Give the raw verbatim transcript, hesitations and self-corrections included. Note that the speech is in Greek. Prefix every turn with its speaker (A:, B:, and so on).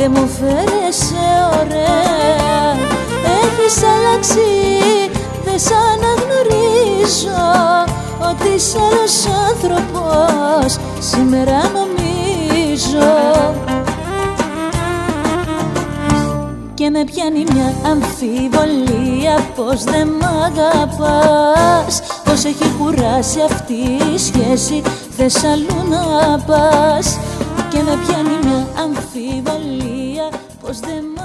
A: δε μου φέρεσαι ωραία. Έχεις αλλάξει, δε σ' αναγνωρίζω, ότι είσαι άλλος άνθρωπος σήμερα νομίζω. Και με πιάνει μια αμφιβολία πως δεν μ' αγαπάς, πως έχει κουράσει αυτή η σχέση, θες αλλού να πας. Και με πιάνει μια αμφιβολία πως δεν μ'